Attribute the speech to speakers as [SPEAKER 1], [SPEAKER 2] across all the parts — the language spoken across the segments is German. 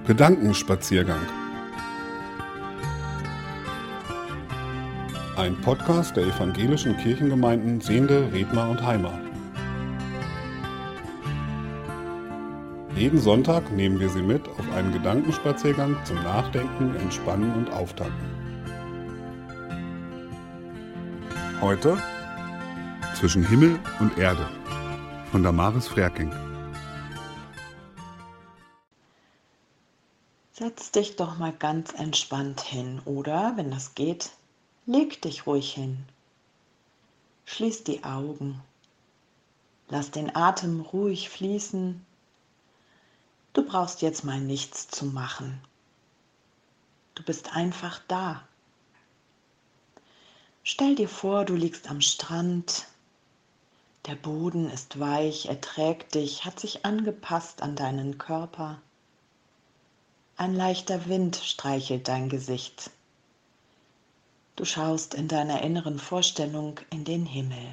[SPEAKER 1] Gedankenspaziergang. Ein Podcast der evangelischen Kirchengemeinden Sehnde, Redmar und Heimar. Jeden Sonntag nehmen wir Sie mit auf einen Gedankenspaziergang zum Nachdenken, Entspannen und Auftanken. Heute zwischen Himmel und Erde von Damaris Frerking.
[SPEAKER 2] Setz dich doch mal ganz entspannt hin oder, wenn das geht, leg dich ruhig hin. Schließ die Augen. Lass den Atem ruhig fließen. Du brauchst jetzt mal nichts zu machen. Du bist einfach da. Stell dir vor, du liegst am Strand. Der Boden ist weich, er trägt dich, hat sich angepasst an deinen Körper. Ein leichter Wind streichelt dein Gesicht. Du schaust in deiner inneren Vorstellung in den Himmel.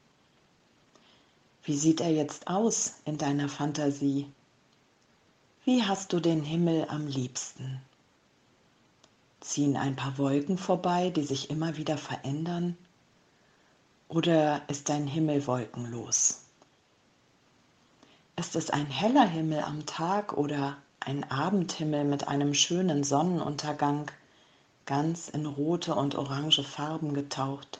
[SPEAKER 2] Wie sieht er jetzt aus in deiner Fantasie? Wie hast du den Himmel am liebsten? Ziehen ein paar Wolken vorbei, die sich immer wieder verändern? Oder ist dein Himmel wolkenlos? Ist es ein heller Himmel am Tag oder ein Abendhimmel mit einem schönen Sonnenuntergang, ganz in rote und orange Farben getaucht?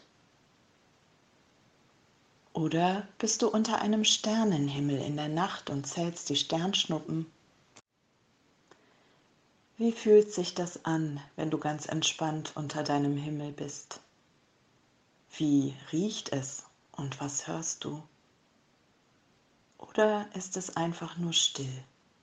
[SPEAKER 2] Oder bist du unter einem Sternenhimmel in der Nacht und zählst die Sternschnuppen? Wie fühlt sich das an, wenn du ganz entspannt unter deinem Himmel bist? Wie riecht es und was hörst du? Oder ist es einfach nur still?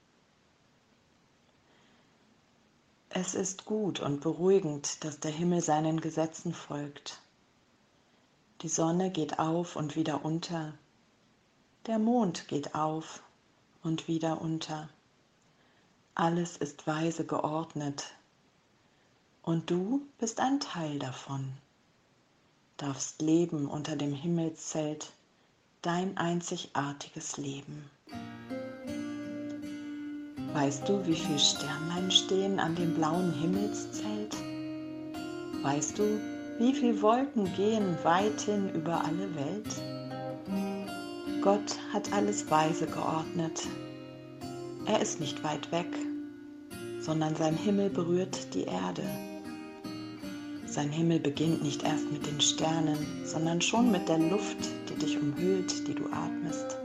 [SPEAKER 2] Es ist gut und beruhigend, dass der Himmel seinen Gesetzen folgt. Die Sonne geht auf und wieder unter. Der Mond geht auf und wieder unter. Alles ist weise geordnet. Und du bist ein Teil davon. Darfst leben unter dem Himmelszelt, dein einzigartiges Leben. Weißt du, wie viele Sternlein stehen an dem blauen Himmelszelt? Weißt du, wie viele Wolken gehen weithin über alle Welt? Gott hat alles weise geordnet. Er ist nicht weit weg, sondern sein Himmel berührt die Erde. Sein Himmel beginnt nicht erst mit den Sternen, sondern schon mit der Luft, die dich umhüllt, die du atmest.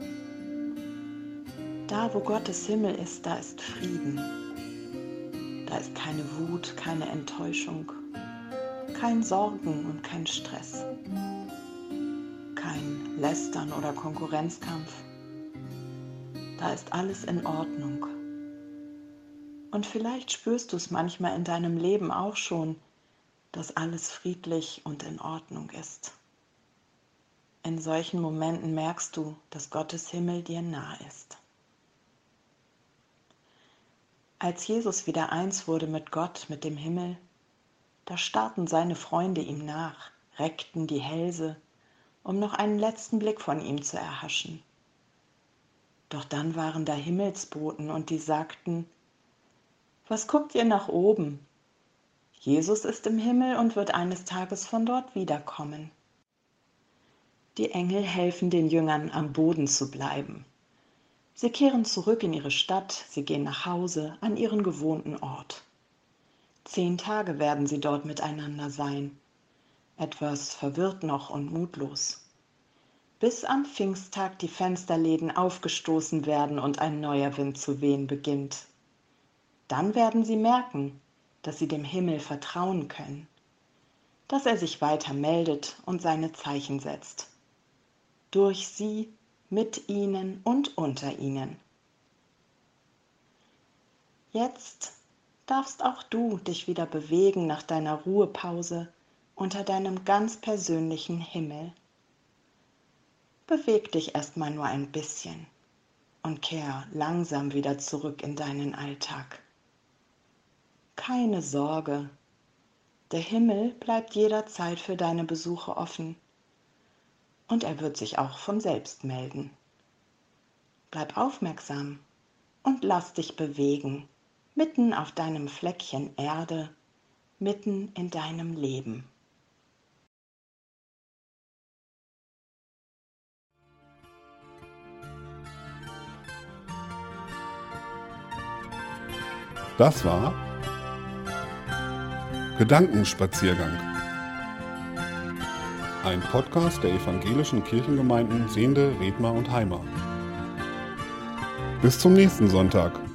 [SPEAKER 2] Da, wo Gottes Himmel ist, da ist Frieden. Da ist keine Wut, keine Enttäuschung, kein Sorgen und kein Stress, kein Lästern oder Konkurrenzkampf. Da ist alles in Ordnung. Und vielleicht spürst du es manchmal in deinem Leben auch schon, dass alles friedlich und in Ordnung ist. In solchen Momenten merkst du, dass Gottes Himmel dir nah ist. Als Jesus wieder eins wurde mit Gott, mit dem Himmel, da starrten seine Freunde ihm nach, reckten die Hälse, um noch einen letzten Blick von ihm zu erhaschen. Doch dann waren da Himmelsboten und die sagten: Was guckt ihr nach oben? Jesus ist im Himmel und wird eines Tages von dort wiederkommen. Die Engel helfen den Jüngern, am Boden zu bleiben. Sie kehren zurück in ihre Stadt, sie gehen nach Hause, an ihren gewohnten Ort. 10 Tage werden sie dort miteinander sein, etwas verwirrt noch und mutlos, bis am Pfingsttag die Fensterläden aufgestoßen werden und ein neuer Wind zu wehen beginnt. Dann werden sie merken, dass sie dem Himmel vertrauen können, dass er sich weiter meldet und seine Zeichen setzt. Durch sie, mit ihnen und unter ihnen. Jetzt darfst auch du dich wieder bewegen nach deiner Ruhepause unter deinem ganz persönlichen Himmel. Beweg dich erstmal nur ein bisschen und kehr langsam wieder zurück in deinen Alltag. Keine Sorge, der Himmel bleibt jederzeit für deine Besuche offen. Und er wird sich auch von selbst melden. Bleib aufmerksam und lass dich bewegen mitten auf deinem Fleckchen Erde, mitten in deinem Leben.
[SPEAKER 1] Das war Gedankenspaziergang. Ein Podcast der evangelischen Kirchengemeinden Sehnde, Redmar und Heimar. Bis zum nächsten Sonntag.